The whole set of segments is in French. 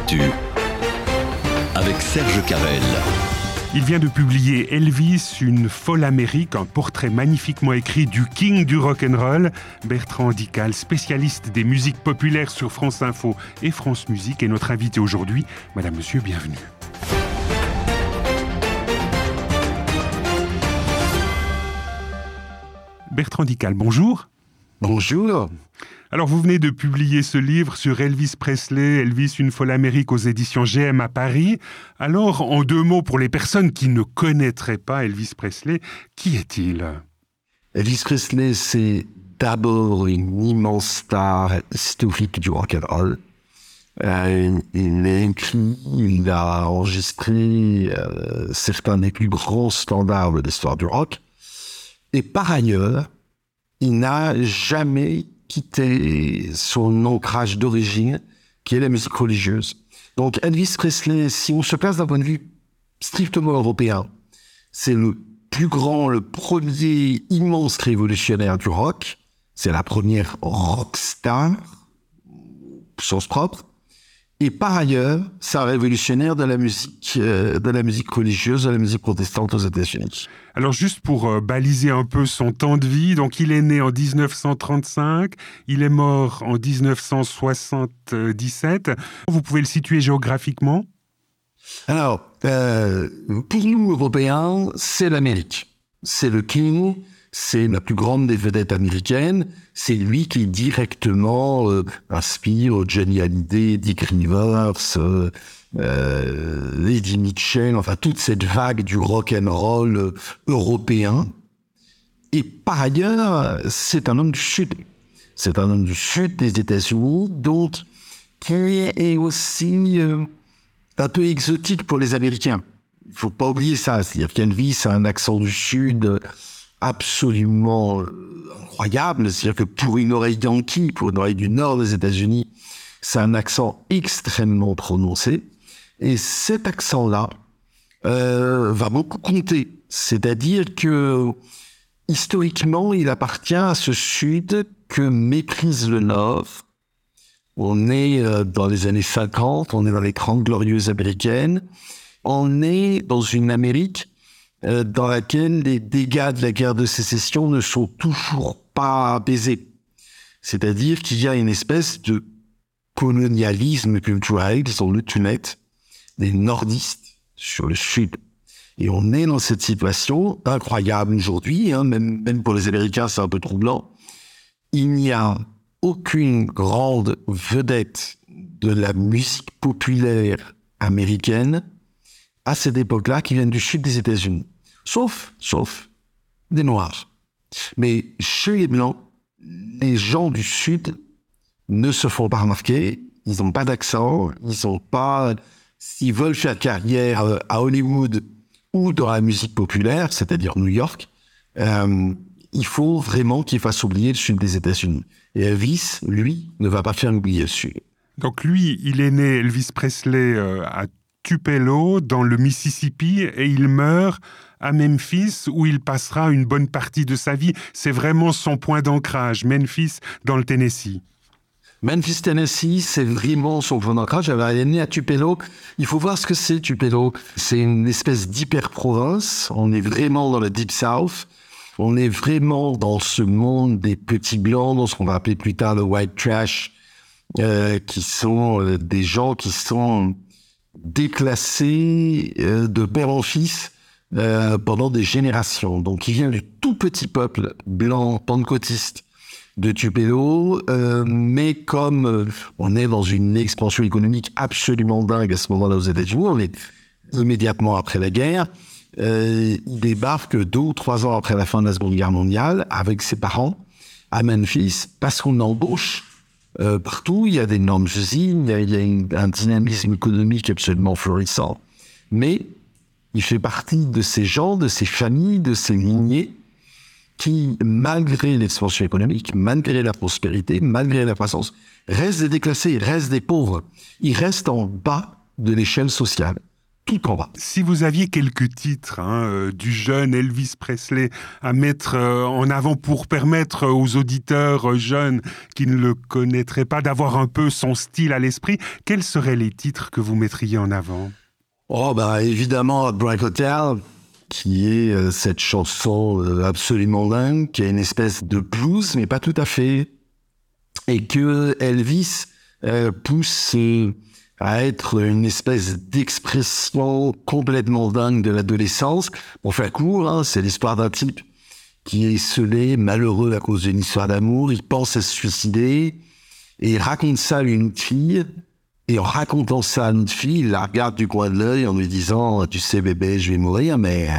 Actu avec Serge Carrel. Il vient de publier Elvis, une folle Amérique, un portrait magnifiquement écrit du king du rock'n'roll. Bertrand Dical, spécialiste des musiques populaires sur France Info et France Musique, est notre invité aujourd'hui. Madame, monsieur, bienvenue. Bertrand Dical, bonjour. Bonjour. Alors, vous venez de publier ce livre sur Elvis Presley, Elvis, une folle Amérique aux éditions GM à Paris. Alors, en deux mots, pour les personnes qui ne connaîtraient pas Elvis Presley, qui est-il ? Elvis Presley, c'est d'abord une immense star historique du rock'n'roll. Il a écrit, il a enregistré certains des plus grands standards de l'histoire du rock. Et par ailleurs, il n'a jamais quitté son ancrage d'origine, qui est la musique religieuse. Donc Elvis Presley, si on se place d'un point de vue strictement européen, c'est le plus grand, le premier immense révolutionnaire du rock. C'est la première rockstar, au sens propre. Et par ailleurs, c'est un révolutionnaire de la musique religieuse, de la musique protestante aux États-Unis. Alors juste pour baliser un peu son temps de vie, donc il est né en 1935, il est mort en 1977. Vous pouvez le situer géographiquement ? Alors, pour nous, Européens, c'est l'Amérique. C'est le King, c'est la plus grande des vedettes américaines. C'est lui qui directement inspire Johnny Hallyday, Dick Rivers, Eddie Mitchell, enfin toute cette vague du rock'n'roll européen. Et par ailleurs, c'est un homme du Sud. C'est un homme du Sud des États-Unis, donc qui est aussi un peu exotique pour les Américains. Il faut pas oublier ça. C'est-à-dire qu'Elvis a un accent du Sud absolument incroyable. C'est-à-dire que pour une oreille yankee, pour une oreille du nord des États-Unis, c'est un accent extrêmement prononcé. Et cet accent-là va beaucoup compter. C'est-à-dire que historiquement, il appartient à ce Sud que méprise le Nord. On est dans les années 50, on est dans les 30 glorieuses américaines. On est dans une Amérique dans laquelle les dégâts de la guerre de sécession ne sont toujours pas apaisés. C'est-à-dire qu'il y a une espèce de colonialisme culturel, disons le tout net, des nordistes sur le sud. Et on est dans cette situation incroyable aujourd'hui, même pour les Américains, c'est un peu troublant. Il n'y a aucune grande vedette de la musique populaire américaine à cette époque-là qui viennent du sud des États-Unis. Sauf des Noirs. Mais chez les Blancs, les gens du sud ne se font pas remarquer, ils n'ont pas d'accent, s'ils veulent faire carrière à Hollywood ou dans la musique populaire, c'est-à-dire New York, il faut vraiment qu'ils fassent oublier le sud des États-Unis. Et Elvis, lui, ne va pas faire oublier le sud. Donc lui, il est né, Elvis Presley, à Tupelo, dans le Mississippi, et il meurt à Memphis, où il passera une bonne partie de sa vie. C'est vraiment son point d'ancrage, Memphis, dans le Tennessee. Memphis, Tennessee, c'est vraiment son point d'ancrage. Il est né à Tupelo. Il faut voir ce que c'est, Tupelo. C'est une espèce d'hyper-province. On est vraiment dans le Deep South. On est vraiment dans ce monde des petits blancs, dans ce qu'on va appeler plus tard le white trash, qui sont des gens qui sont déplacés de père en fils pendant des générations. Donc, il vient du tout petit peuple blanc pentecôtiste de Tupelo, mais comme on est dans une expansion économique absolument dingue à ce moment-là aux États-Unis, on est immédiatement après la guerre, il débarque 2 ou 3 ans après la fin de la Seconde Guerre mondiale avec ses parents à Memphis parce qu'on embauche partout. Il y a d'énormes usines, il y a un dynamisme économique absolument florissant. Mais il fait partie de ces gens, de ces familles, de ces lignées qui, malgré l'expansion économique, malgré la prospérité, malgré la croissance, restent des déclassés, restent des pauvres. Ils restent en bas de l'échelle sociale. tout en bas. Si vous aviez quelques titres du jeune Elvis Presley à mettre en avant pour permettre aux auditeurs jeunes qui ne le connaîtraient pas d'avoir un peu son style à l'esprit, quels seraient les titres que vous mettriez en avant ? Oh, évidemment, Heartbreak Hotel, qui est cette chanson absolument dingue, qui a une espèce de blues, mais pas tout à fait, et que Elvis pousse à être une espèce d'expression complètement dingue de l'adolescence. Pour faire court, c'est l'histoire d'un type qui est esselé, malheureux à cause d'une histoire d'amour, il pense à se suicider, et il raconte ça à une fille, et en racontant ça à une fille, il la regarde du coin de l'œil en lui disant « Tu sais bébé, je vais mourir, mais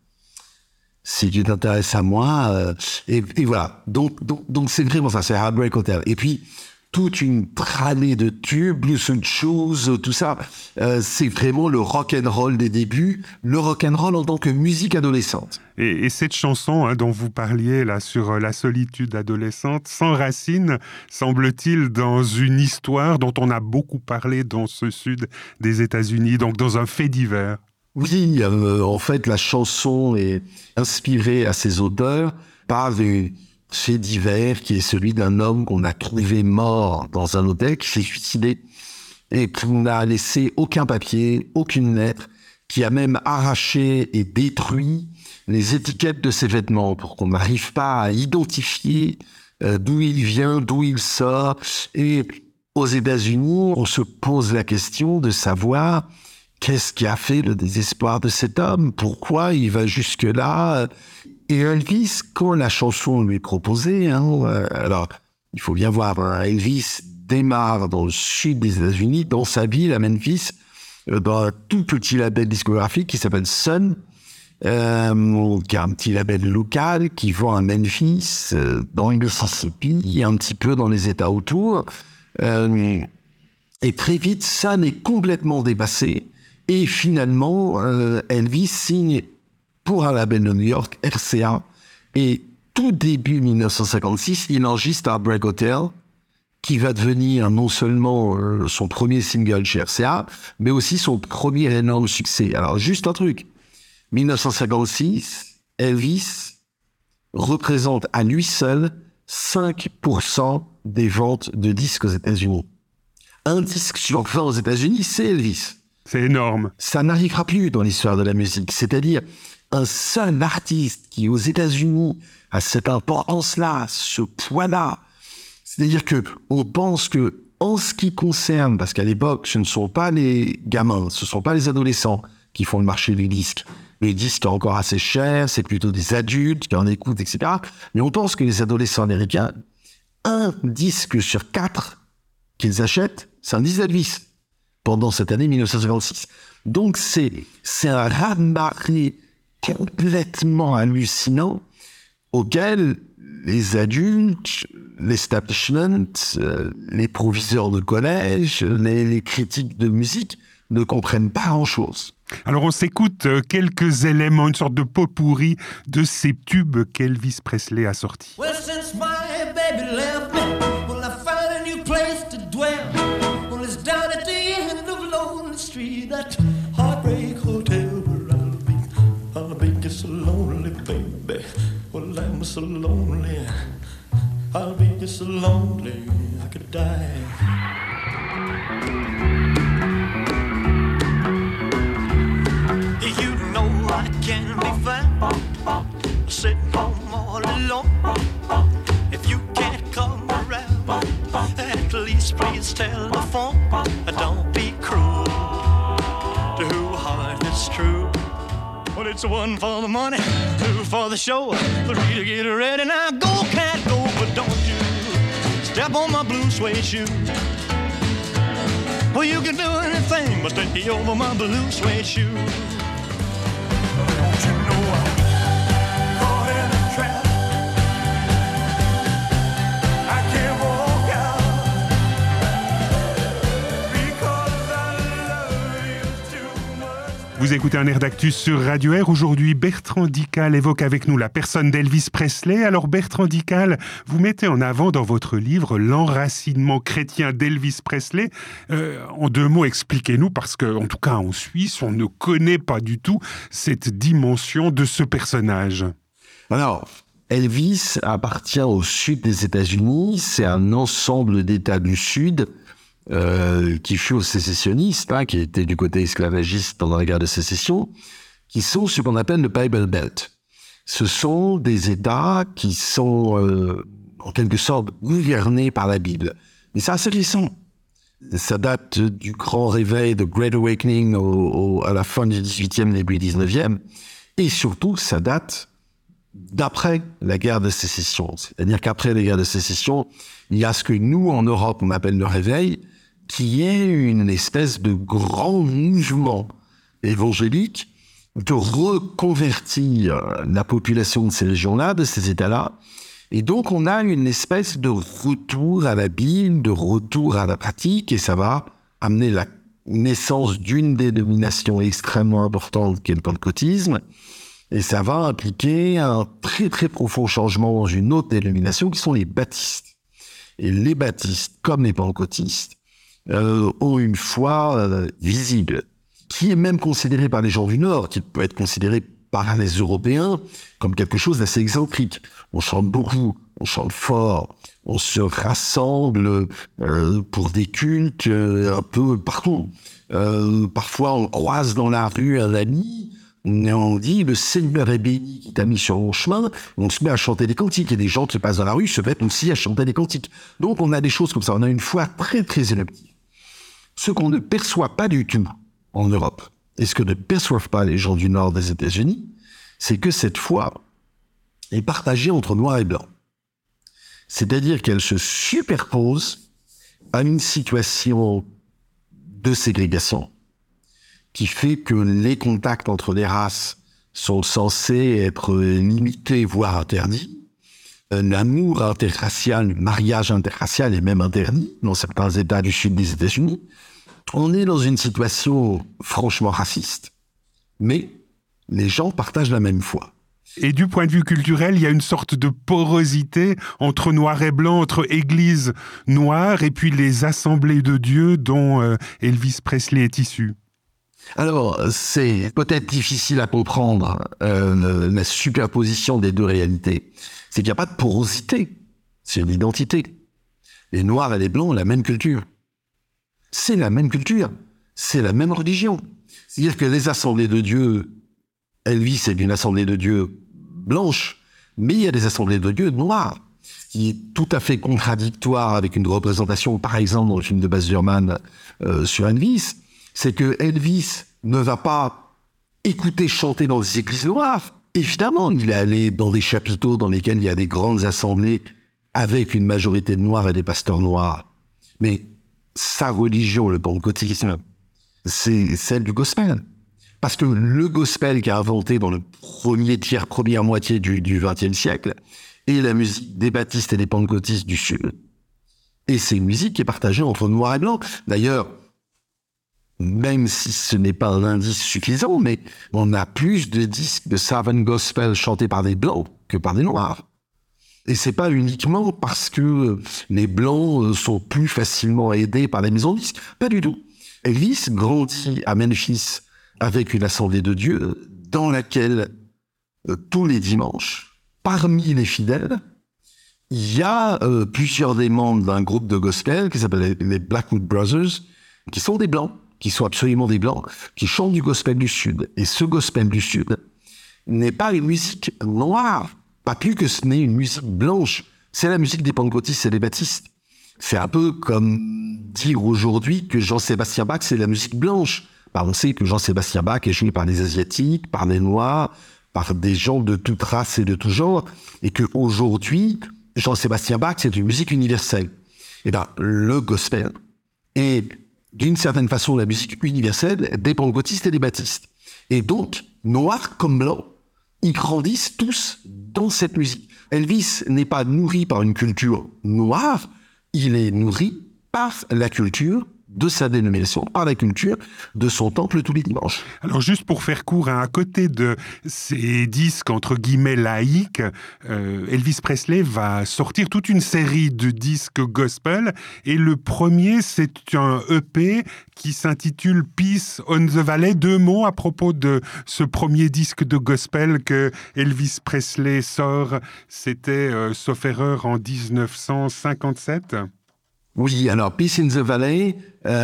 si tu t'intéresses à moi... Et voilà. Donc c'est vraiment ça, c'est Heartbreak Hotel. Et puis, toute une tralée de tubes, Blue Suede Shoes, tout ça. C'est vraiment le rock'n'roll des débuts, le rock'n'roll en tant que musique adolescente. Et cette chanson dont vous parliez là sur la solitude adolescente s'enracine, semble-t-il, dans une histoire dont on a beaucoup parlé dans ce sud des États-Unis, donc dans un fait divers. Oui, en fait, la chanson est inspirée à ses auteurs par des fait divers qui est celui d'un homme qu'on a trouvé mort dans un hôtel, qui s'est suicidé et qui n'a laissé aucun papier, aucune lettre, qui a même arraché et détruit les étiquettes de ses vêtements pour qu'on n'arrive pas à identifier d'où il vient, d'où il sort. Et aux États-Unis, on se pose la question de savoir qu'est-ce qui a fait le désespoir de cet homme, pourquoi il va jusque-là. Et Elvis, quand la chanson lui est proposée, alors il faut bien voir, Elvis démarre dans le sud des États-Unis, dans sa ville à Memphis, dans un tout petit label discographique qui s'appelle Sun, qui est un petit label local qui vend à Memphis, dans le Mississippi, et un petit peu dans les États autour. Et très vite, Sun est complètement dépassé. Et finalement, Elvis signe pour un label de New York, RCA. Et tout début 1956, il enregistre Heartbreak Hotel, qui va devenir non seulement son premier single chez RCA, mais aussi son premier énorme succès. Alors, juste un truc. 1956, Elvis représente à lui seul 5% des ventes de disques aux États-Unis. Un disque sur 20 aux États-Unis, c'est Elvis. C'est énorme. Ça n'arrivera plus dans l'histoire de la musique. C'est-à-dire, un seul artiste qui, aux États-Unis, a cette importance-là, ce poids-là. C'est-à-dire que on pense que, en ce qui concerne, parce qu'à l'époque, ce ne sont pas les gamins, ce ne sont pas les adolescents qui font le marché du disque. Les disques sont encore assez chers, c'est plutôt des adultes qui en écoutent, etc. Mais on pense que les adolescents américains, un disque sur 4 qu'ils achètent, c'est un disque d'Elvis pendant cette année 1956. Donc c'est un raz-de-marée complètement hallucinant auquel les adultes, l'establishment, les proviseurs de collège, les critiques de musique ne comprennent pas grand-chose. Alors on s'écoute quelques éléments, une sorte de pot-pourri de ces tubes qu'Elvis Presley a sortis. Well, since my baby left me, well, I found a new place to dwell. Well, it's down at the end of Lonely Street, that heartbreak hotel where I'll be just so lonely, baby. Well, I'm so lonely, I'll be just so lonely, I could die. You know I can't be found sitting home all alone. If you can't come around, at least please telephone. Don't be cruel to who heart is true. Well, it's one for the money, two for the show, three to get ready. Now go, cat, go, but don't you step on my blue suede shoe. Well, you can do anything but stay over my blue suede shoe. Don't you know I'm caught in a trap? I can't walk out because I love you too much. Vous écoutez un air d'actus sur Radio Air. Aujourd'hui, Bertrand Dical évoque avec nous la personne d'Elvis Presley. Alors Bertrand Dical, vous mettez en avant dans votre livre l'enracinement chrétien d'Elvis Presley. En 2 mots, expliquez-nous, parce qu'en tout cas en Suisse, on ne connaît pas du tout cette dimension de ce personnage. Alors, Elvis appartient au sud des États-Unis. C'est un ensemble d'États du Sud qui fut aux sécessionnistes, qui étaient du côté esclavagiste pendant la guerre de sécession, qui sont ce qu'on appelle le Bible Belt. Ce sont des États qui sont en quelque sorte gouvernés par la Bible. Mais c'est assez récent. Ça date du grand réveil, de Great Awakening à la fin du 18e, début 19e. Et surtout, ça date d'après la guerre de sécession. C'est-à-dire qu'après la guerre de sécession, il y a ce que nous, en Europe, on appelle le réveil, qui est une espèce de grand mouvement évangélique de reconvertir la population de ces régions-là, de ces États-là. Et donc, on a une espèce de retour à la Bible, de retour à la pratique, et ça va amener la naissance d'une dénomination extrêmement importante qui est le pentecôtisme, et ça va impliquer un très très profond changement dans une autre dénomination qui sont les baptistes. Et les baptistes, comme les pentecôtistes, ont une foi visible, qui est même considérée par les gens du Nord, qui peut être considérée par les Européens comme quelque chose d'assez excentrique. On chante beaucoup, on chante fort, on se rassemble pour des cultes un peu partout. Parfois, on croise dans la rue un ami, et on dit « Le Seigneur est béni qui t'a mis sur mon chemin », on se met à chanter des cantiques, et des gens qui passent dans la rue se mettent aussi à chanter des cantiques. Donc on a des choses comme ça, on a une foi très très élevée. Ce qu'on ne perçoit pas du tout en Europe, et ce que ne perçoivent pas les gens du nord des États-Unis, c'est que cette foi est partagée entre noir et blanc. C'est-à-dire qu'elle se superpose à une situation de ségrégation qui fait que les contacts entre les races sont censés être limités, voire interdits. L'amour interracial, le mariage interracial est même interdit dans certains États du sud des États-Unis. On est dans une situation franchement raciste, mais les gens partagent la même foi. Et du point de vue culturel, il y a une sorte de porosité entre noir et blanc, entre église noire et puis les assemblées de Dieu dont Elvis Presley est issu. Alors, c'est peut-être difficile à comprendre la superposition des deux réalités. C'est qu'il n'y a pas de porosité, c'est une identité. Les Noirs et les Blancs ont la même culture. C'est la même culture, c'est la même religion. C'est-à-dire que les assemblées de Dieu, Elvis est d'une assemblée de Dieu blanche, mais il y a des assemblées de Dieu noires, qui est tout à fait contradictoire avec une représentation, par exemple, dans le film de Baz Luhrmann sur Elvis, c'est que Elvis ne va pas écouter chanter dans des églises noires. Évidemment, il est allé dans des chapiteaux dans lesquels il y a des grandes assemblées avec une majorité de noirs et des pasteurs noirs. Mais sa religion, le pentecôtisme, c'est celle du gospel. Parce que le gospel qui a inventé dans le première moitié du XXe siècle est la musique des baptistes et des pentecôtistes du Sud. Et c'est une musique qui est partagée entre noir et blanc. D'ailleurs, même si ce n'est pas un indice suffisant, mais on a plus de disques de Southern Gospel chantés par des Blancs que par des Noirs. Et c'est pas uniquement parce que les Blancs sont plus facilement aidés par les maisons de disques. Pas du tout. Elvis grandit à Memphis avec une assemblée de Dieu dans laquelle, tous les dimanches, parmi les fidèles, il y a plusieurs des membres d'un groupe de gospel qui s'appelle les Blackwood Brothers, qui sont des Blancs, qui sont absolument des Blancs, qui chantent du gospel du Sud. Et ce gospel du Sud n'est pas une musique noire, pas plus que ce n'est une musique blanche. C'est la musique des pentecôtistes et des baptistes. C'est un peu comme dire aujourd'hui que Jean-Sébastien Bach, c'est la musique blanche. On sait que Jean-Sébastien Bach est joué par des Asiatiques, par des Noirs, par des gens de toute race et de tout genre, et qu'aujourd'hui, Jean-Sébastien Bach, c'est une musique universelle. Eh bien, le gospel est d'une certaine façon la musique universelle des pentecôtistes et des baptistes. Et donc, noirs comme blancs, ils grandissent tous dans cette musique. Elvis n'est pas nourri par une culture noire, il est nourri par la culture de sa dénomination par la culture de son temple tous les dimanches. Alors juste pour faire court, à côté de ces disques entre guillemets laïques, Elvis Presley va sortir toute une série de disques gospel et le premier c'est un EP qui s'intitule Peace on the Valley. 2 mots à propos de ce premier disque de gospel que Elvis Presley sort, c'était sauf erreur en 1957. Oui, alors Peace in the Valley,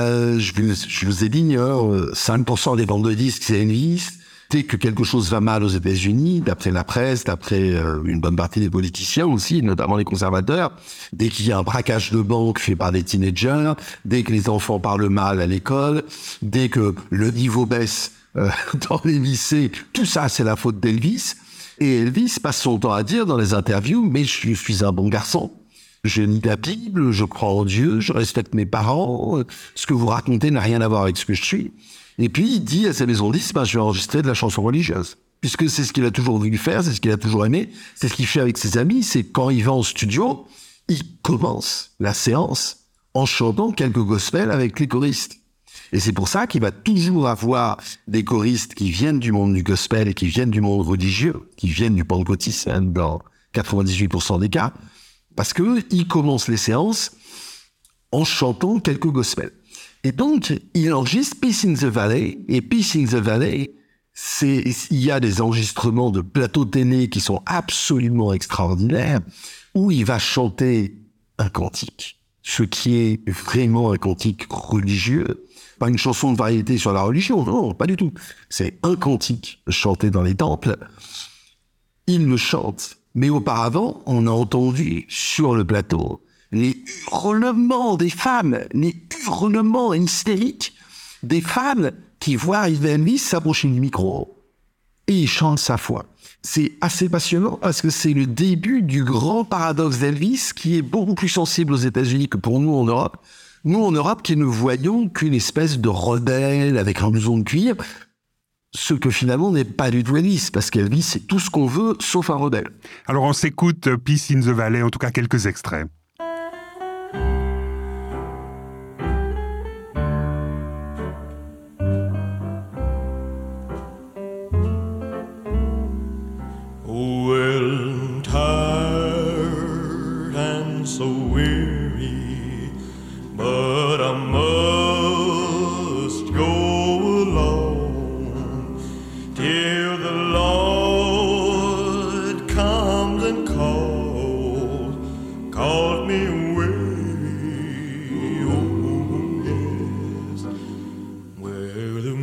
je vous ai dit, 5% des ventes de disques, c'est Elvis. Dès que quelque chose va mal aux États-Unis, d'après la presse, d'après une bonne partie des politiciens aussi, notamment les conservateurs, dès qu'il y a un braquage de banque fait par des teenagers, dès que les enfants parlent mal à l'école, dès que le niveau baisse dans les lycées, tout ça, c'est la faute d'Elvis. Et Elvis passe son temps à dire dans les interviews, mais je suis un bon garçon. Je lis la Bible, je crois en Dieu, je respecte mes parents. Ce que vous racontez n'a rien à voir avec ce que je suis. Et puis, il dit à sa maison de disques, je vais enregistrer de la chanson religieuse. Puisque c'est ce qu'il a toujours voulu faire, c'est ce qu'il a toujours aimé, c'est ce qu'il fait avec ses amis, c'est quand il va en studio, il commence la séance en chantant quelques gospels avec les choristes. Et c'est pour ça qu'il va toujours avoir des choristes qui viennent du monde du gospel et qui viennent du monde religieux, qui viennent du pentecôtisme dans 98% des cas. Parce que il commence les séances en chantant quelques gospels. Et donc, il enregistre Peace in the Valley. Et Peace in the Valley, il y a des enregistrements de plateaux télé qui sont absolument extraordinaires, où il va chanter un cantique. Ce qui est vraiment un cantique religieux. Pas une chanson de variété sur la religion, non, pas du tout. C'est un cantique chanté dans les temples. Il le chante. Mais auparavant, on a entendu sur le plateau les hurlements des femmes, les hurlements hystériques des femmes qui voient arriver Elvis s'approcher du micro et il chante sa foi. C'est assez passionnant parce que c'est le début du grand paradoxe d'Elvis qui est beaucoup plus sensible aux États-Unis que pour nous en Europe. Nous en Europe qui ne voyons qu'une espèce de rebelle avec un blouson de cuir, ce que finalement n'est pas du tout Elvis, parce qu'Elvis, c'est tout ce qu'on veut, sauf un rebelle. Alors on s'écoute Peace in the Valley, en tout cas quelques extraits. Well, tired and so weary, but I must go along till the Lord comes and calls me away. Oh yes, where the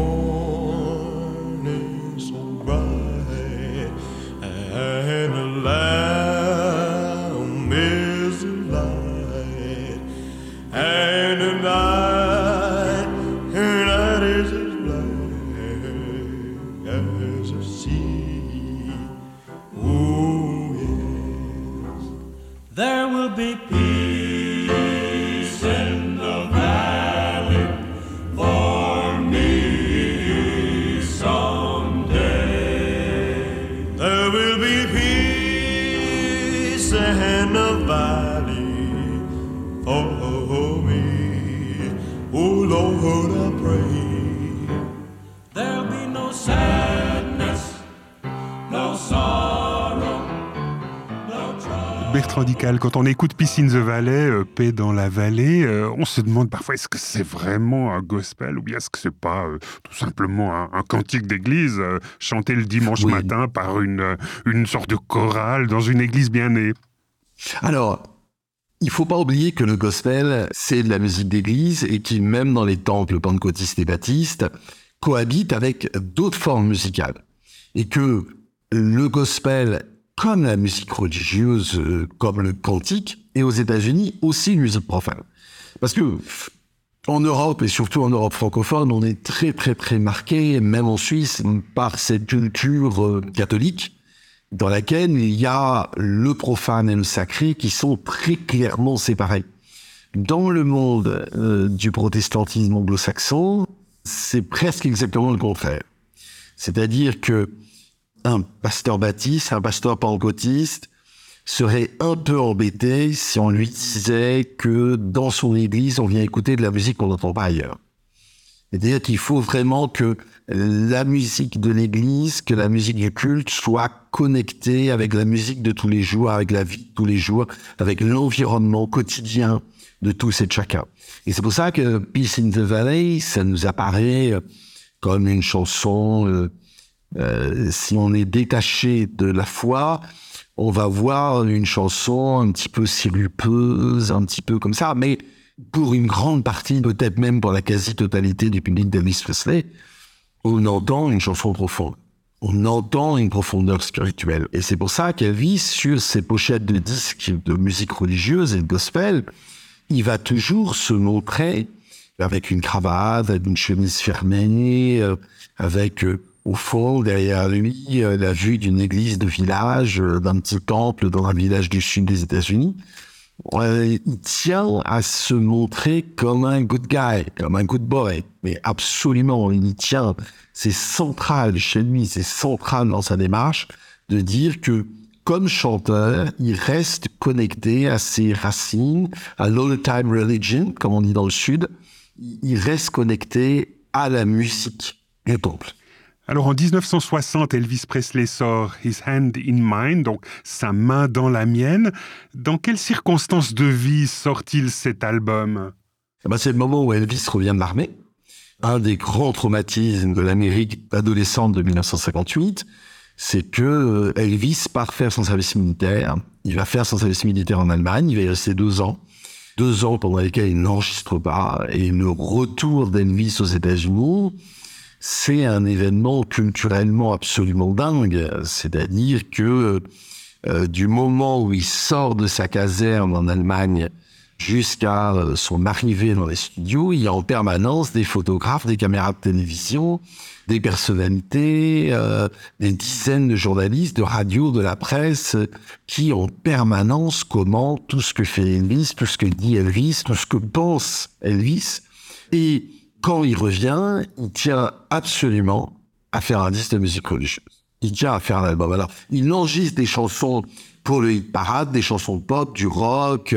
morning's so bright and the Lamb is the light, and the night is as black as the sea. Oh yes, there will be peace in the valley for me someday. There will be peace in the valley for me. Oh Lord, I pray. There'll be no sadness, no sorrow, no trouble. Bertrand Dical, quand on écoute Peace in the Valley, paix dans la vallée, on se demande parfois est-ce que c'est vraiment un gospel ou bien est-ce que c'est pas tout simplement un cantique d'église chanté le dimanche matin par une sorte de chorale dans une église bien née. Alors, il faut pas oublier que le gospel, c'est de la musique d'église et qui, même dans les temples pentecôtistes et baptistes, cohabite avec d'autres formes musicales. Et que le gospel, comme la musique religieuse, comme le cantique, est aux États-Unis aussi une musique profane. Parce que en Europe, et surtout en Europe francophone, on est très très très marqué, même en Suisse, par cette culture catholique, dans laquelle il y a le profane et le sacré qui sont très clairement séparés. Dans le monde du protestantisme anglo-saxon, c'est presque exactement le contraire. C'est-à-dire que un pasteur baptiste, un pasteur pentecôtiste serait un peu embêté si on lui disait que dans son église, on vient écouter de la musique qu'on n'entend pas ailleurs. C'est-à-dire qu'il faut vraiment que la musique de l'église, que la musique du culte soit connectée avec la musique de tous les jours, avec la vie de tous les jours, avec l'environnement quotidien de tous et de chacun. Et c'est pour ça que Peace in the Valley, ça nous apparaît comme une chanson, si on est détaché de la foi, on va voir une chanson un petit peu sirupeuse, un petit peu comme ça, mais pour une grande partie, peut-être même pour la quasi-totalité du public d'Elvis Presley, on entend une chanson profonde. On entend une profondeur spirituelle. Et c'est pour ça qu'Elvis, sur ses pochettes de disques de musique religieuse et de gospel, il va toujours se montrer avec une cravate, avec une chemise fermée, avec au fond, derrière lui, la vue d'une église de village, d'un petit temple dans un village du sud des États-Unis. Il tient à se montrer comme un good guy, comme un good boy. Mais absolument, il y tient. C'est central chez lui, c'est central dans sa démarche de dire que, comme chanteur, il reste connecté à ses racines, à l'old-time religion, comme on dit dans le Sud. Il reste connecté à la musique du temple. Alors en 1960, Elvis Presley sort His Hand in Mine, donc sa main dans la mienne. Dans quelles circonstances de vie sort-il cet album ? C'est le moment où Elvis revient de l'armée. Un des grands traumatismes de l'Amérique adolescente de 1958, c'est que Elvis part faire son service militaire. Il va faire son service militaire en Allemagne, il va y rester 2 ans. 2 ans pendant lesquels il n'enregistre pas. Et le retour d'Elvis aux États-Unis, c'est un événement culturellement absolument dingue. C'est-à-dire que du moment où il sort de sa caserne en Allemagne jusqu'à son arrivée dans les studios, il y a en permanence des photographes, des caméras de télévision, des personnalités, des dizaines de journalistes, de radio, de la presse, qui en permanence commentent tout ce que fait Elvis, tout ce que dit Elvis, tout ce que pense Elvis. Et quand il revient, il tient absolument à faire un disque de musique religieuse. Il tient à faire un album. Alors, il enregistre des chansons pour le hit parade, des chansons pop, du rock,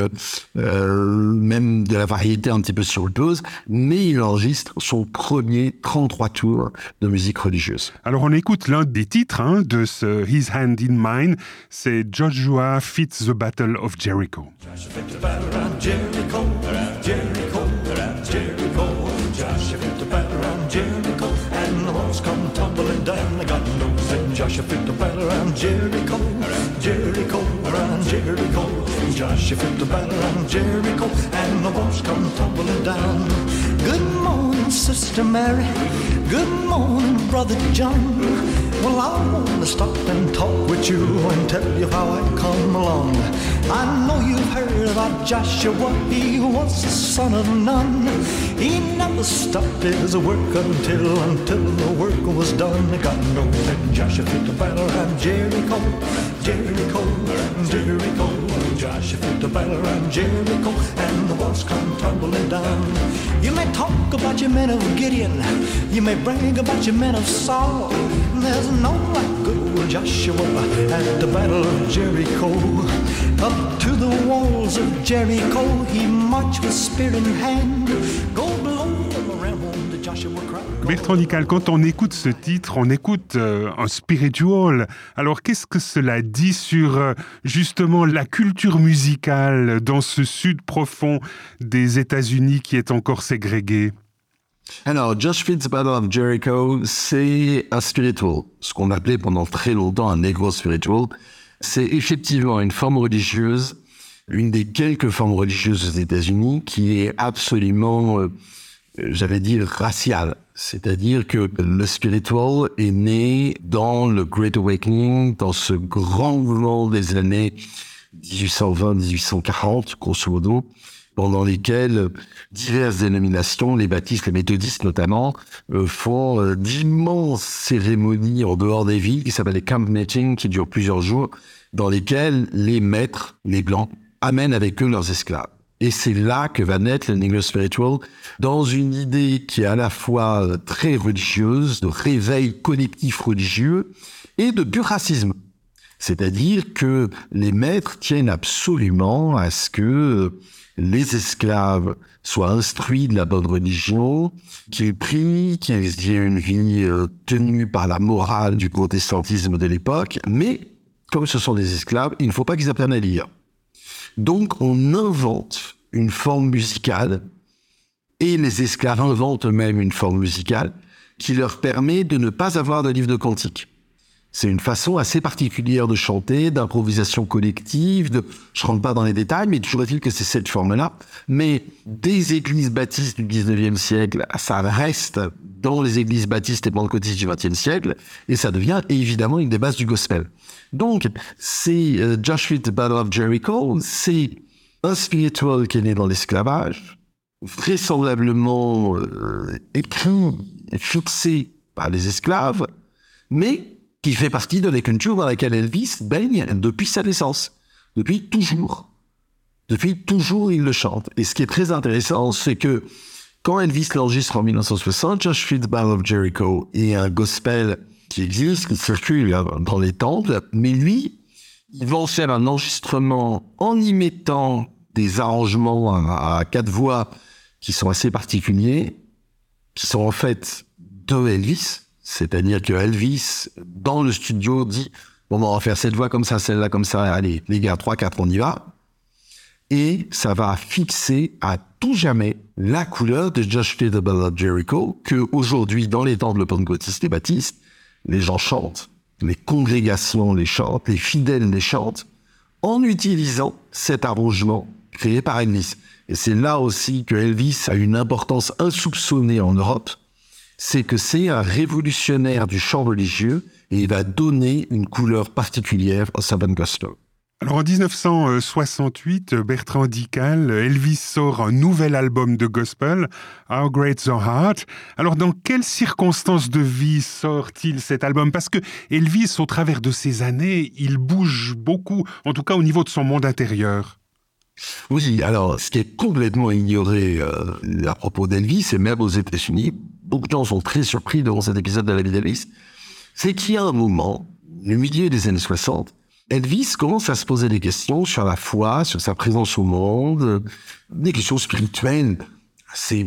même de la variété un petit peu sirupeuse, mais il enregistre son premier 33 tours de musique religieuse. Alors on écoute l'un des titres de ce His Hand in Mine, c'est Joshua Fit the Battle of Jericho. Joshua fit the battle around Jericho, around Jericho, around Jericho. Joshua fit the battle around Jericho, and the walls come tumbling down. God knows that Joshua fit the battle around Jericho, around Jericho, around Jericho. Joshua fit the battle around Jericho, and the walls come tumbling down. Good morning, Sister Mary. Good morning, Brother John. Well, I want to stop and talk with you and tell you how I come along. I know you've heard about Joshua, he was the son of Nun. He never stopped his work until the work was done. God knows that Joshua fit the battle around Jericho, Jericho, Jericho. Joshua fit the battle around Jericho, and the walls come tumbling down. You may talk about your men of Gideon, you may brag about your men of Saul. There's no like good old Joshua at the battle of Jericho. Up to the walls of Jericho he marched with spear in hand. Go below the realm to Joshua cried. Bertrand Dical, quand on écoute ce titre, on écoute un spiritual. Alors qu'est-ce que cela dit sur justement la culture musicale dans ce sud profond des États-Unis qui est encore ségrégué? Alors, Joshua Fit the Battle of Jericho, c'est un spiritual, ce qu'on appelait pendant très longtemps un negro spiritual. C'est effectivement une forme religieuse, une des quelques formes religieuses aux États-Unis qui est absolument, j'avais dit, raciale. C'est-à-dire que le spiritual est né dans le Great Awakening, dans ce grand mouvement des années 1820-1840, grosso modo, pendant lesquelles diverses dénominations, les baptistes, les méthodistes notamment, font d'immenses cérémonies en dehors des villes qui s'appellent les camp meetings, qui durent plusieurs jours, dans lesquels les maîtres, les blancs, amènent avec eux leurs esclaves. Et c'est là que va naître le Negro Spiritual, dans une idée qui est à la fois très religieuse, de réveil collectif religieux, et de pur racisme. C'est-à-dire que les maîtres tiennent absolument à ce que les esclaves soient instruits de la bonne religion, qu'ils prient, qu'ils aient une vie tenue par la morale du protestantisme de l'époque, mais comme ce sont des esclaves, il ne faut pas qu'ils apprennent à lire. Donc on invente une forme musicale, et les esclaves inventent eux-mêmes une forme musicale qui leur permet de ne pas avoir de livre de cantiques. C'est une façon assez particulière de chanter, d'improvisation collective, je rentre pas dans les détails, mais toujours est-il que c'est cette forme-là. Mais des églises baptistes du 19e siècle, ça reste dans les églises baptistes et pentecôtistes du 20e siècle, et ça devient évidemment une des bases du gospel. Donc, c'est Joshua the Battle of Jericho, c'est un spirituel qui est né dans l'esclavage, vraisemblablement écrit et fixé par les esclaves, mais qui fait partie de la culture dans laquelle Elvis baigne depuis sa naissance, depuis toujours. Depuis toujours, il le chante. Et ce qui est très intéressant, c'est que quand Elvis l'enregistre en 1960, Just Feed the Battle of Jericho est un gospel qui existe, qui circule dans les temples, mais lui, il va en faire un enregistrement en y mettant des arrangements à 4 voix qui sont assez particuliers, qui sont en fait de Elvis. C'est-à-dire que Elvis, dans le studio, dit « Bon, on va faire cette voix comme ça, celle-là comme ça, allez, les gars, 3, 4, on y va. » Et ça va fixer à tout jamais la couleur de Just Feed the Battle of Jericho, que aujourd'hui, dans les temples pentecôtistes et baptistes, les gens chantent, les congrégations les chantent, les fidèles les chantent, en utilisant cet arrangement créé par Elvis. Et c'est là aussi que Elvis a une importance insoupçonnée en Europe, c'est que c'est un révolutionnaire du chant religieux et il va donner une couleur particulière au Southern Gospel. Alors en 1968, Bertrand Dical, Elvis sort un nouvel album de gospel, How Great the Heart. Alors dans quelles circonstances de vie sort-il cet album ? Parce que Elvis, au travers de ces années, il bouge beaucoup, en tout cas au niveau de son monde intérieur. Oui, alors ce qui est complètement ignoré à propos d'Elvis, et même aux États-Unis, beaucoup de gens sont très surpris devant cet épisode de la vie d'Elvis, c'est qu'il y a un moment, au milieu des années 60, Elvis commence à se poser des questions sur la foi, sur sa présence au monde, des questions spirituelles assez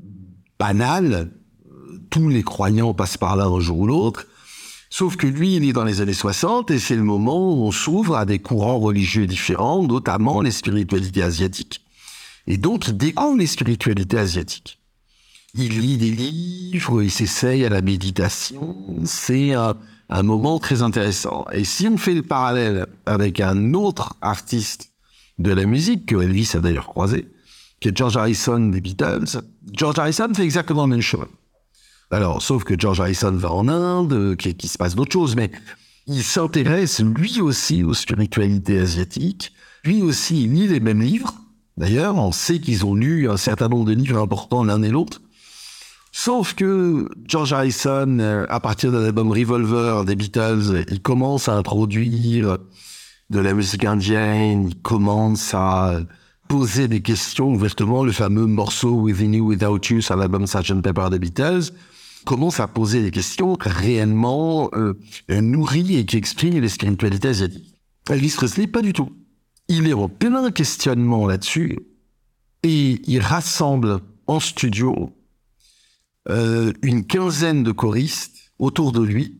banales. Tous les croyants passent par là un jour ou l'autre. Sauf que lui, il est dans les années 60 et c'est le moment où on s'ouvre à des courants religieux différents, notamment les spiritualités asiatiques. Et donc, il découvre les spiritualités asiatiques. Il lit des livres, il s'essaye à la méditation. C'est un moment très intéressant. Et si on fait le parallèle avec un autre artiste de la musique, que Elvis a d'ailleurs croisé, qui est George Harrison des Beatles, George Harrison fait exactement la même chose. Alors, sauf que George Harrison va en Inde, qu'il se passe d'autres choses, mais il s'intéresse lui aussi aux spiritualités asiatiques. Lui aussi, il lit les mêmes livres. D'ailleurs, on sait qu'ils ont lu un certain nombre de livres importants l'un et l'autre. Sauf que George Harrison, à partir de l'album Revolver des Beatles, il commence à introduire de la musique indienne, il commence à poser des questions ouvertement. Le fameux morceau Within You, Without You sur l'album Sgt. Pepper des Beatles commence à poser des questions réellement nourries et qui expriment les spiritualités asiatiques. Elvis Presley, pas du tout. Il est en plein questionnement là-dessus et il rassemble en studio une quinzaine de choristes autour de lui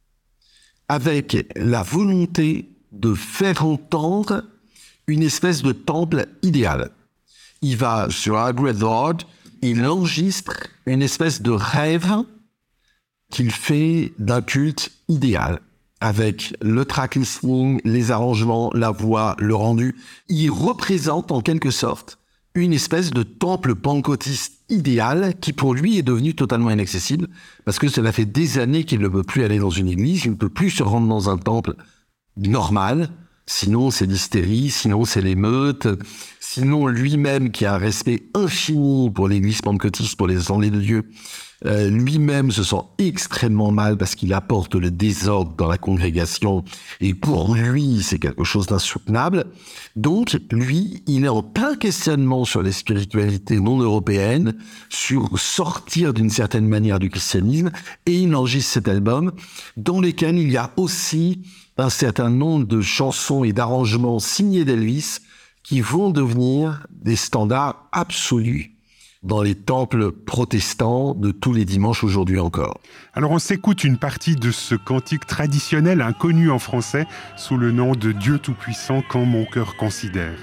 avec la volonté de faire entendre une espèce de temple idéal. Il va sur How Great the Heart, il enregistre une espèce de rêve qu'il fait d'un culte idéal, avec le track listing, les arrangements, la voix, le rendu. Il représente en quelque sorte une espèce de temple pentecôtiste idéal qui pour lui est devenu totalement inaccessible parce que cela fait des années qu'il ne peut plus aller dans une église, il ne peut plus se rendre dans un temple normal. Sinon, c'est l'hystérie, sinon, c'est l'émeute, sinon, lui-même, qui a un respect infini pour l'église pentecôtiste, pour les assemblées de Dieu, lui-même se sent extrêmement mal parce qu'il apporte le désordre dans la congrégation et pour lui, c'est quelque chose d'insoutenable. Donc, lui, il est en plein questionnement sur les spiritualités non européennes, sur sortir d'une certaine manière du christianisme et il enregistre cet album dans lequel il y a aussi un certain nombre de chansons et d'arrangements signés d'Elvis qui vont devenir des standards absolus dans les temples protestants de tous les dimanches aujourd'hui encore. Alors on s'écoute une partie de ce cantique traditionnel inconnu en français sous le nom de Dieu Tout-Puissant quand mon cœur considère.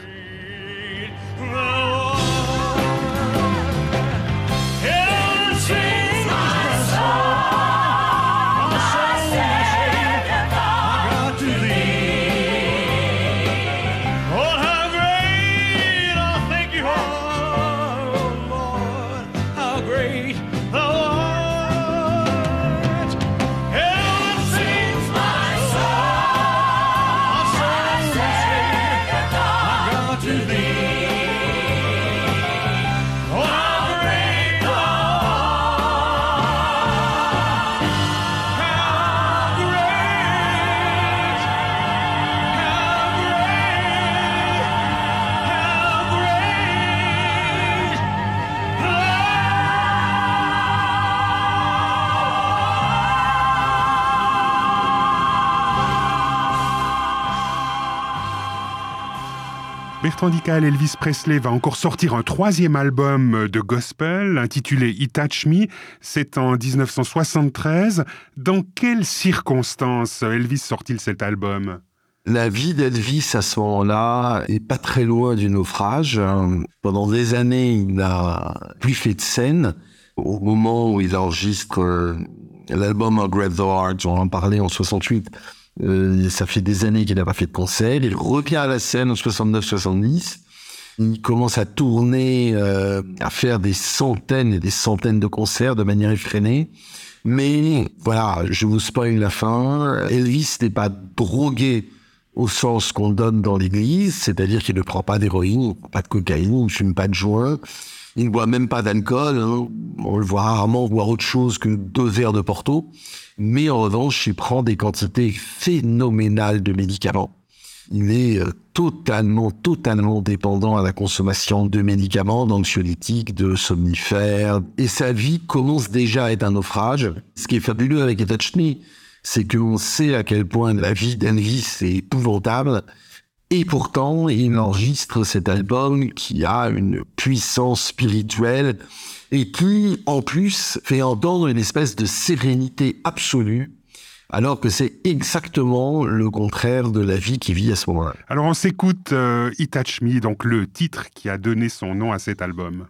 Bertrand Dical, Elvis Presley va encore sortir un 3e album de gospel intitulé He Touched Me. C'est en 1973. Dans quelles circonstances Elvis sort-il cet album ? La vie d'Elvis à ce moment-là est pas très loin du naufrage. Pendant des années, il n'a plus fait de scène. Au moment où il enregistre l'album A Grave the Heart, on en parlait en 68, ça fait des années qu'il n'a pas fait de concert. Il revient à la scène en 69-70. Il commence à tourner, à faire des centaines et des centaines de concerts de manière effrénée. Mais voilà, je vous spoil la fin. Elvis n'est pas drogué au sens qu'on donne dans l'église, c'est-à-dire qu'il ne prend pas d'héroïne, il ne prend pas de cocaïne, il ne fume pas de joint, il ne boit même pas d'alcool. On le voit rarement boire autre chose que 2 verres de Porto. Mais en revanche, il prend des quantités phénoménales de médicaments. Il est totalement dépendant à la consommation de médicaments, d'anxiolytiques, de somnifères. Et sa vie commence déjà à être un naufrage. Ce qui est fabuleux avec He Touched Me, c'est qu'on sait à quel point la vie d'Elvis est épouvantable. Et pourtant, il enregistre cet album qui a une puissance spirituelle et qui, en plus, fait entendre une espèce de sérénité absolue, alors que c'est exactement le contraire de la vie qu'il vit à ce moment-là. Alors on s'écoute He Touched Me, donc le titre qui a donné son nom à cet album.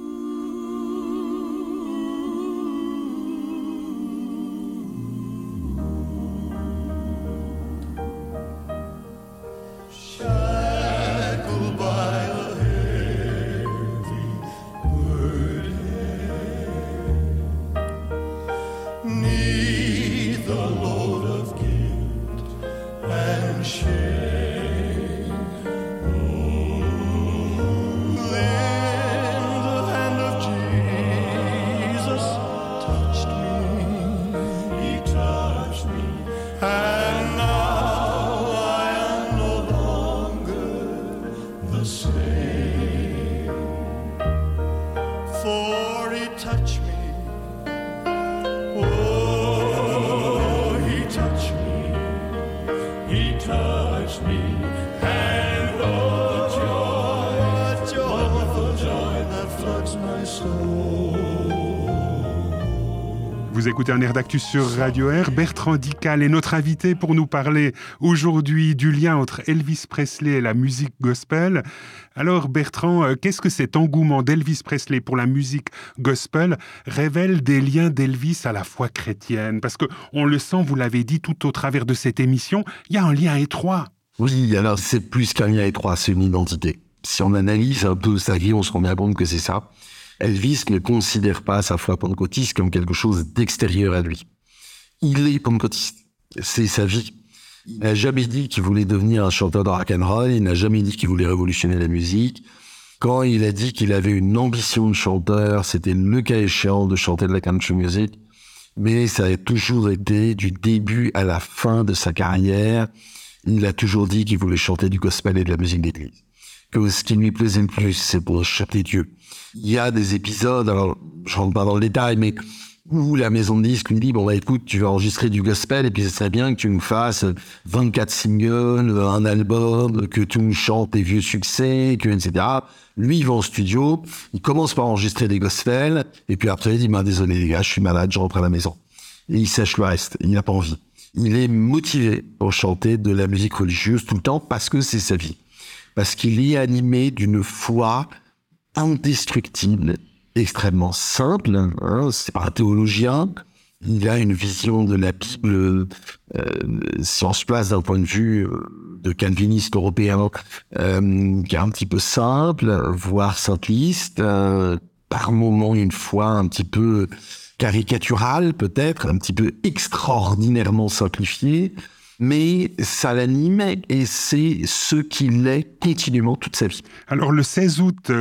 Vous écoutez un air d'actu sur Radio Air. Bertrand Dical est notre invité pour nous parler aujourd'hui du lien entre Elvis Presley et la musique gospel. Alors Bertrand, qu'est-ce que cet engouement d'Elvis Presley pour la musique gospel révèle des liens d'Elvis à la foi chrétienne ? Parce qu'on le sent, vous l'avez dit tout au travers de cette émission, il y a un lien étroit. Oui, alors c'est plus qu'un lien étroit, c'est une identité. Si on analyse un peu sa vie, on se rend bien compte que c'est ça. Elvis ne considère pas sa foi pentecôtiste comme quelque chose d'extérieur à lui. Il est pentecôtiste. C'est sa vie. Il n'a jamais dit qu'il voulait devenir un chanteur de rock'n'roll. Il n'a jamais dit qu'il voulait révolutionner la musique. Quand il a dit qu'il avait une ambition de chanteur, c'était le cas échéant de chanter de la country music. Mais ça a toujours été, du début à la fin de sa carrière, il a toujours dit qu'il voulait chanter du gospel et de la musique d'église. Que ce qui lui plaisait le plus, c'est pour chanter Dieu. Il y a des épisodes, alors je rentre pas dans le détail, mais où la maison de disques lui dit, bon, bah, écoute, tu vas enregistrer du gospel et puis ce serait bien que tu nous fasses 24 singles, un album, que tu nous chantes tes vieux succès, etc. Lui, il va en studio, il commence par enregistrer des gospels et puis après, il dit, bah, désolé les gars, je suis malade, je rentre à la maison. Et il sèche le reste, il n'a pas envie. Il est motivé pour chanter de la musique religieuse tout le temps parce que c'est sa vie. Parce qu'il est animé d'une foi indestructible, extrêmement simple, hein, c'est pas un théologien, il a une vision de la Bible, si on se place d'un point de vue de calviniste européen, qui est un petit peu simple, voire simpliste, par moments une foi un petit peu caricaturale peut-être, un petit peu extraordinairement simplifiée, mais ça l'animait et c'est ce qu'il est continuellement toute sa vie. Alors le 16 août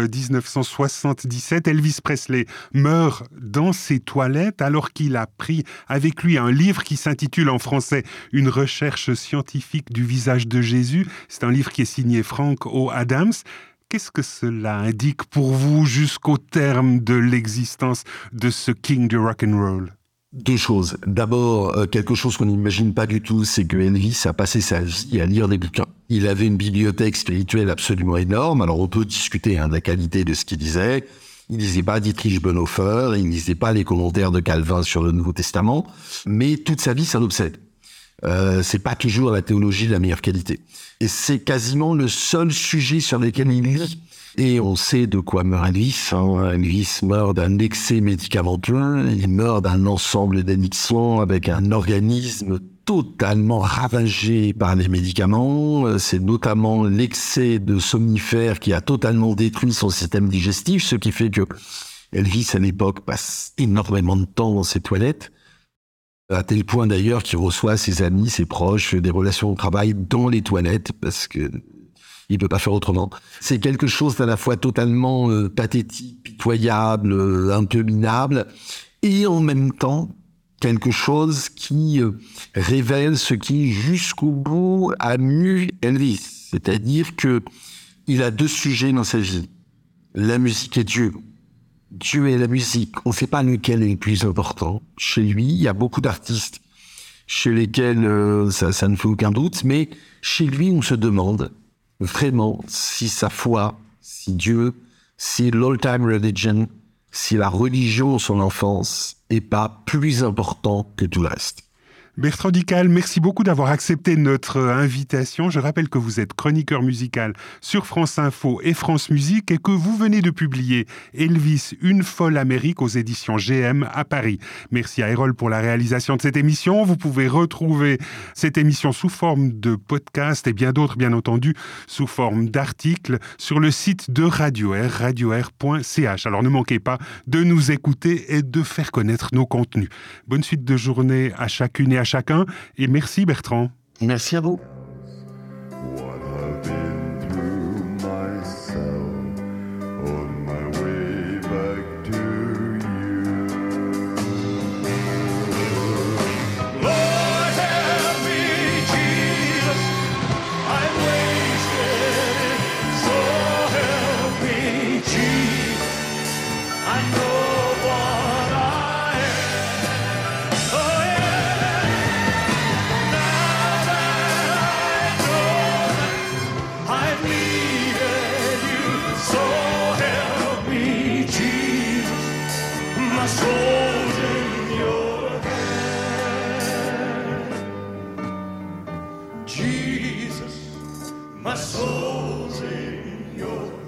1977, Elvis Presley meurt dans ses toilettes alors qu'il a pris avec lui un livre qui s'intitule en français « Une recherche scientifique du visage de Jésus ». C'est un livre qui est signé Frank O. Adams. Qu'est-ce que cela indique pour vous jusqu'au terme de l'existence de ce king du rock'n'roll ? Deux choses. D'abord, quelque chose qu'on n'imagine pas du tout, c'est que Elvis a passé sa vie à lire des bouquins. Il avait une bibliothèque spirituelle absolument énorme. Alors, on peut discuter de la qualité de ce qu'il disait. Il lisait pas Dietrich Bonhoeffer, il lisait pas les commentaires de Calvin sur le Nouveau Testament, mais toute sa vie, ça l'obsède. C'est pas toujours la théologie de la meilleure qualité. Et c'est quasiment le seul sujet sur lequel il lit. Et on sait de quoi meurt Elvis. Elvis meurt d'un excès médicamenteux, il meurt d'un ensemble d'addictions avec un organisme totalement ravagé par les médicaments. C'est notamment l'excès de somnifères qui a totalement détruit son système digestif, ce qui fait que Elvis, à l'époque, passe énormément de temps dans ses toilettes, à tel point d'ailleurs qu'il reçoit ses amis, ses proches, des relations de travail dans les toilettes, parce que il peut pas faire autrement. C'est quelque chose d'à la fois totalement pathétique, pitoyable, un peu minable, et en même temps quelque chose qui révèle ce qui jusqu'au bout a mu Elvis. C'est-à-dire que il a deux sujets dans sa vie. La musique et Dieu. Dieu et la musique. On ne sait pas lequel est le plus important. Chez lui, il y a beaucoup d'artistes chez lesquels ça ne fait aucun doute, mais chez lui, on se demande vraiment si sa foi, si Dieu, si l'all-time religion, si la religion de son enfance est pas plus important que tout le reste. Bertrand Dical, merci beaucoup d'avoir accepté notre invitation. Je rappelle que vous êtes chroniqueur musical sur France Info et France Musique et que vous venez de publier Elvis, une folle Amérique aux éditions GM à Paris. Merci à Erol pour la réalisation de cette émission. Vous pouvez retrouver cette émission sous forme de podcast et bien d'autres, bien entendu, sous forme d'articles sur le site de Radio Air, radioair.ch. Alors ne manquez pas de nous écouter et de faire connaître nos contenus. Bonne suite de journée à chacune et à chacun, et merci Bertrand. Merci à vous. My soul's in your